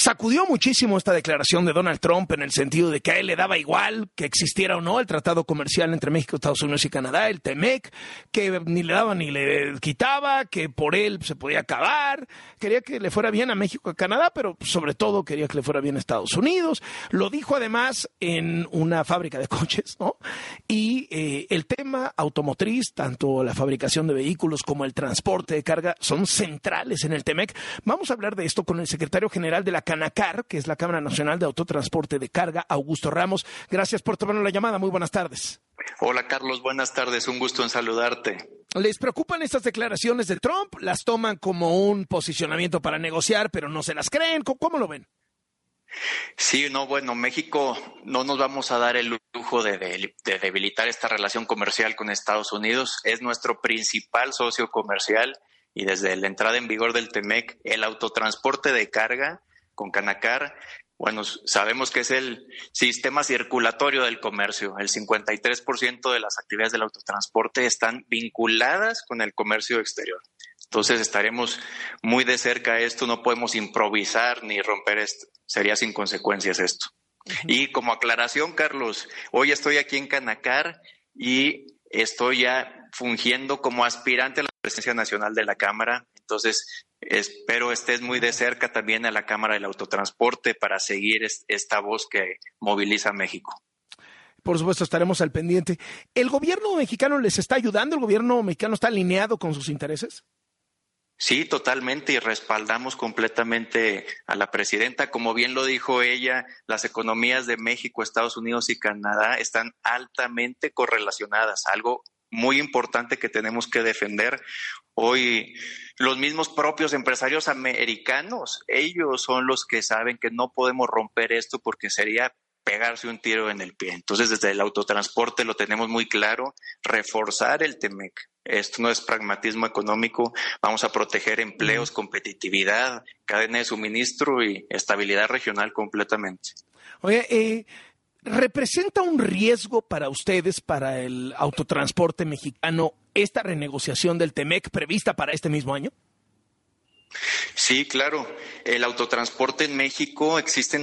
sacudió muchísimo esta declaración de Donald Trump en el sentido de que a él le daba igual que existiera o no el tratado comercial entre México, Estados Unidos y Canadá, el TEMEC, que ni le daba ni le quitaba, que por él se podía acabar. Quería que le fuera bien a México y a Canadá, pero sobre todo quería que le fuera bien a Estados Unidos. Lo dijo además en una fábrica de coches, ¿no? Y el tema automotriz, tanto la fabricación de vehículos como el transporte de carga, son centrales en el TEMEC. Vamos a hablar de esto con el secretario general de la Canacar, que es la Cámara Nacional de Autotransporte de Carga, Augusto Ramos. Gracias por tomarnos la llamada. Muy buenas tardes. Hola, Carlos. Buenas tardes. Un gusto en saludarte. ¿Les preocupan estas declaraciones de Trump? ¿Las toman como un posicionamiento para negociar, pero no se las creen? ¿Cómo lo ven? Sí, bueno, México no nos vamos a dar el lujo de debilitar esta relación comercial con Estados Unidos. Es nuestro principal socio comercial y desde la entrada en vigor del TEMEC, el autotransporte de carga con Canacar, bueno, sabemos que es el sistema circulatorio del comercio. El 53% de las actividades del autotransporte están vinculadas con el comercio exterior. Entonces estaremos muy de cerca a esto, no podemos improvisar ni romper esto, sería sin consecuencias esto. Y como aclaración, Carlos, hoy estoy aquí en Canacar y estoy ya fungiendo como aspirante a la presidencia nacional de la Cámara, entonces espero estés muy de cerca también a la Cámara del Autotransporte para seguir esta voz que moviliza a México. Por supuesto, estaremos al pendiente. ¿El gobierno mexicano les está ayudando? ¿El gobierno mexicano está alineado con sus intereses? Sí, totalmente, y respaldamos completamente a la presidenta. Como bien lo dijo ella, las economías de México, Estados Unidos y Canadá están altamente correlacionadas, algo muy importante que tenemos que defender. Hoy los mismos propios empresarios americanos, ellos son los que saben que no podemos romper esto porque sería pegarse un tiro en el pie. Entonces, desde el autotransporte lo tenemos muy claro, reforzar el TEMEC. Esto no es pragmatismo económico, vamos a proteger empleos, competitividad, cadena de suministro y estabilidad regional completamente. Oye, ¿representa un riesgo para ustedes, para el autotransporte mexicano, esta renegociación del TEMEC prevista para este mismo año? Sí, claro. El autotransporte en México, existen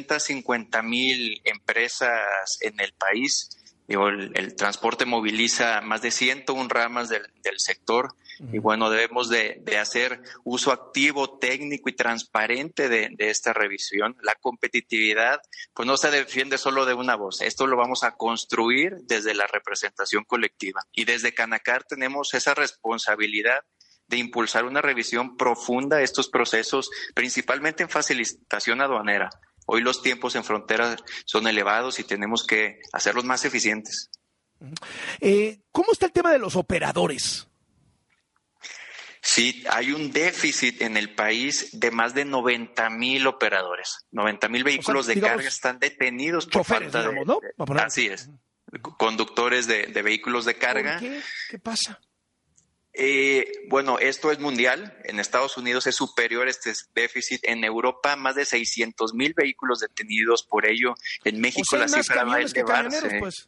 250,000 empresas en el país. El transporte moviliza más de 101 ramas del sector y bueno, debemos de hacer uso activo, técnico y transparente de esta revisión. La competitividad pues no se defiende solo de una voz, esto lo vamos a construir desde la representación colectiva y desde Canacar tenemos esa responsabilidad de impulsar una revisión profunda de estos procesos, principalmente en facilitación aduanera. Hoy los tiempos en frontera son elevados y tenemos que hacerlos más eficientes. ¿Cómo está el tema de los operadores? Sí, hay un déficit en el país de más de 90,000 operadores. 90,000 vehículos de carga están detenidos por falta de... ¿no? Así es, conductores de vehículos de carga. ¿Por qué? ¿Qué pasa? Bueno, esto es mundial. En Estados Unidos es superior este déficit. En Europa, más de 600,000 vehículos detenidos por ello. En México la cifra va a elevarse. Pues.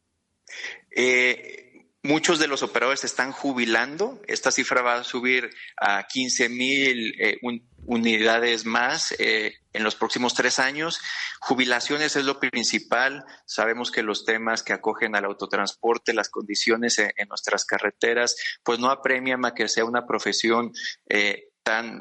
Muchos de los operadores se están jubilando. Esta cifra va a subir a 15,000 unidades más en los próximos 3 años. Jubilaciones es lo principal. Sabemos que los temas que acogen al autotransporte, las condiciones en nuestras carreteras, pues no apremian a que sea una profesión tan...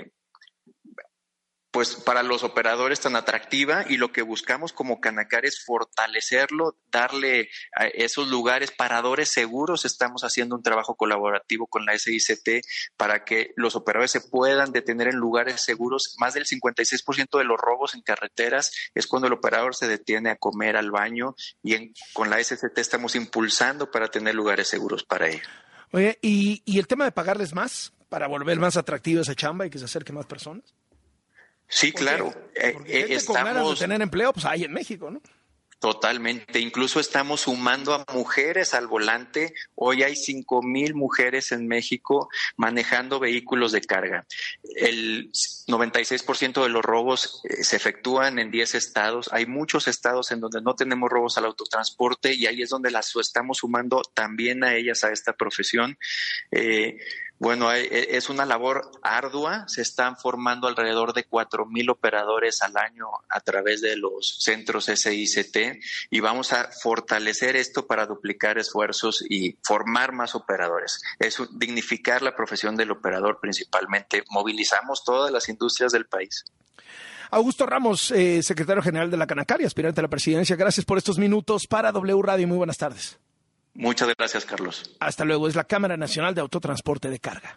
pues para los operadores tan atractiva y lo que buscamos como Canacar es fortalecerlo, darle a esos lugares paradores seguros. Estamos haciendo un trabajo colaborativo con la SICT para que los operadores se puedan detener en lugares seguros. Más del 56% de los robos en carreteras es cuando el operador se detiene a comer, al baño y con la SICT estamos impulsando para tener lugares seguros para ello. Oye, ¿y el tema de pagarles más para volver más atractiva esa chamba y que se acerque más personas? Sí, claro. Porque gente con ganas de tener empleo, pues hay en México, ¿no? Totalmente. Incluso estamos sumando a mujeres al volante. Hoy hay 5,000 mujeres en México manejando vehículos de carga. El 96% de los robos se efectúan en 10 estados. Hay muchos estados en donde no tenemos robos al autotransporte y ahí es donde las estamos sumando también a ellas a esta profesión. Bueno, es una labor ardua. Se están formando alrededor de 4,000 operadores al año a través de los centros SICT y vamos a fortalecer esto para duplicar esfuerzos y formar más operadores. Es dignificar la profesión del operador principalmente. Movilizamos todas las industrias del país. Augusto Ramos, secretario general de la Canacar y aspirante a la presidencia, gracias por estos minutos para W Radio. Muy buenas tardes. Muchas gracias, Carlos. Hasta luego. Es la Cámara Nacional de Autotransporte de Carga.